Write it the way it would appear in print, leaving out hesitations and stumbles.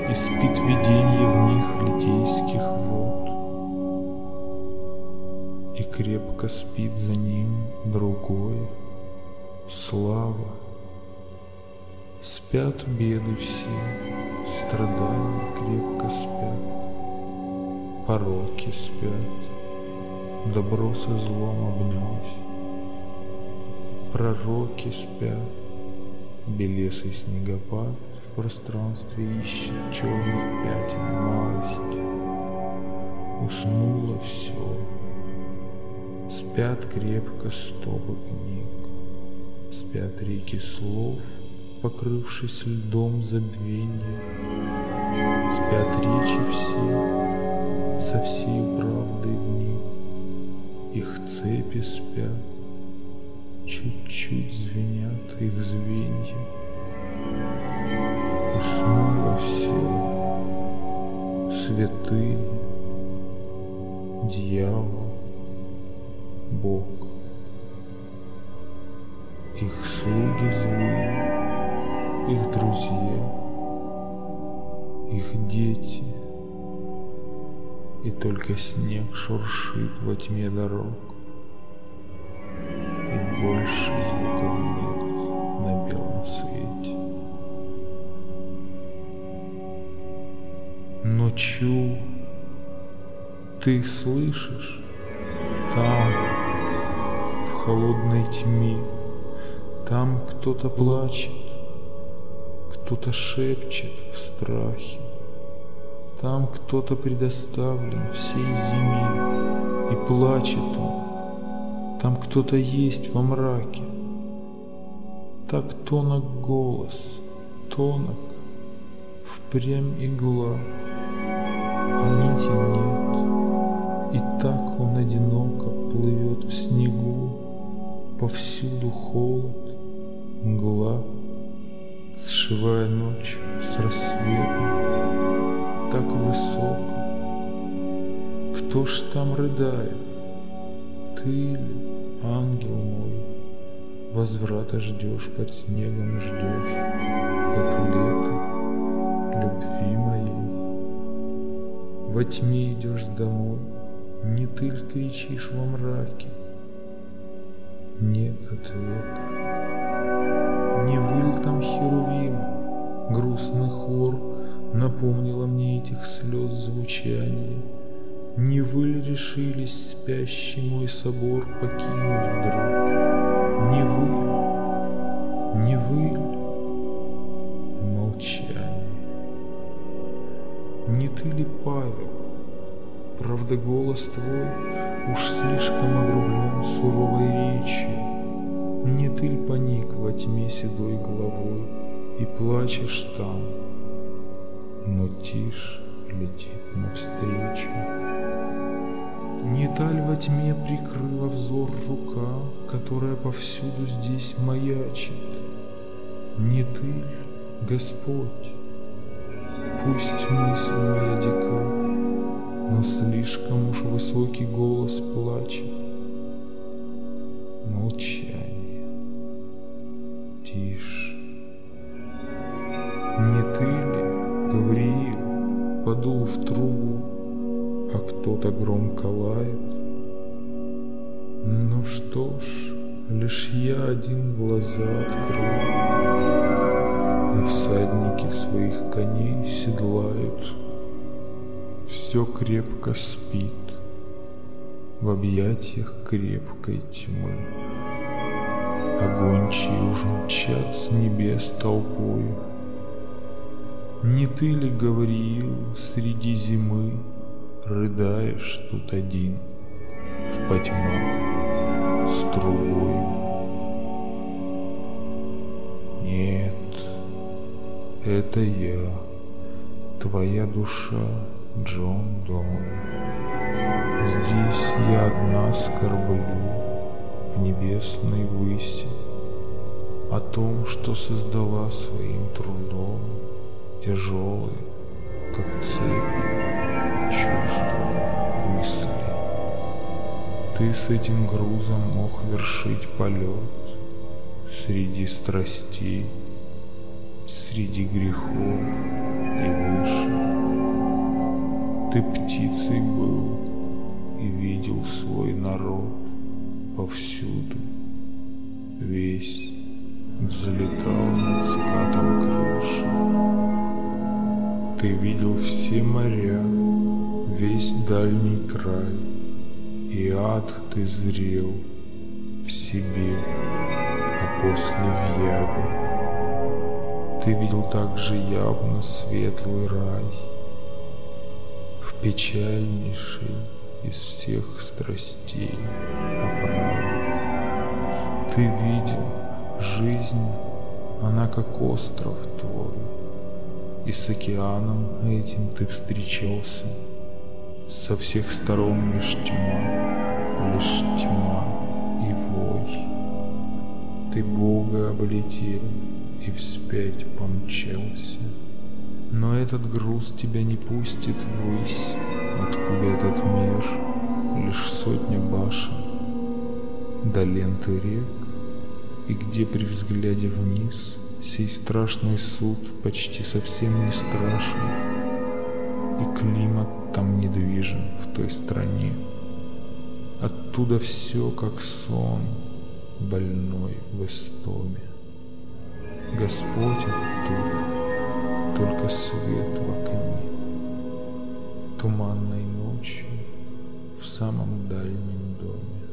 И спит виденье в них литейских вод, и крепко спит за ним другое — слава. Спят беды все, страдания крепко спят, пороки спят, добро со злом обнялось. Пророки спят, белесый снегопад в пространстве ищет черных пятен малость. Уснуло все, спят крепко стопы книг, спят реки слов, покрывшись льдом забвенья. Спят речи все, со всей правдой в них, их цепи спят, чуть-чуть звенят их звенья. Уснуло все, святые, дьявол, Бог, их слуги злые, их друзья, их дети, и только снег шуршит во тьме дорог, и больше звуков нет на белом свете. Но чу, ты слышишь? Там, в холодной тьме, там кто-то плачет, кто-то шепчет в страхе. Там кто-то предоставлен всей зиме, и плачет он. Там кто-то есть во мраке. Так тонок голос, тонок, впрямь игла, а нити нет. И так он одиноко плывет в снегу, повсюду холод, мгла, сшивая ночь с рассветом, так высоко. Кто ж там рыдает? Ты ли, ангел мой, возврата ждешь, под снегом ждешь, как лето любви моей? Во тьме идешь домой, не ты ль кричишь во мраке? Нет ответа. Не выл там херувим, грустный хор напомнило мне этих слез звучание. Не вы ли решились спящий мой собор покинуть вдруг? Не вы ли? Молчание. Не ты ли, Павел? Правда, голос твой уж слишком обрублен суровой речью. Не ты ль поник во тьме седой головой и плачешь там, но тишь летит навстречу? Не та ль во тьме прикрыла взор рука, которая повсюду здесь маячит? Не ты ль, Господь? Пусть мысль моя дика, но слишком уж высокий голос плачет. Молчание. Тише. Не ты ли, Гавриил, подул в трубу, а кто-то громко лает? Ну что ж, лишь я один глаза открыл, а всадники своих коней седлают. Все крепко спит в объятиях крепкой тьмы, а гончие уж мчат с небес толпою. Не ты ли, Гавриил, среди зимы рыдаешь тут один в потьмах с трубой? Нет, это я, твоя душа, Джон Дон. Здесь я одна скорблю в небесной выси о том, что создала своим трудом, тяжелые, как цепи, чувства, мысли. Ты с этим грузом мог вершить полет среди страстей, среди грехов и выше. крыше. Ты птицей был и видел свой народ повсюду. Весь взлетал над скатом крыши. Ты видел все моря, весь дальний край, и ад ты зрел в себе, а после в яве. Ты видел также явно светлый рай, в печальнейшей из всех страстей оправе. Ты видел жизнь, она как остров твой, и с океаном этим ты встречался. Со всех сторон лишь тьма и вой. Ты Бога облетел и вспять помчался. Но этот груз тебя не пустит ввысь, откуда этот мир лишь сотня башен до ленты рек, и где при взгляде вниз сей страшный суд почти совсем не страшен, и климат там недвижен в той стране. Оттуда все как сон, больной в истоме. Господь оттуда, только свет в окне, туманной ночью в самом дальнем доме.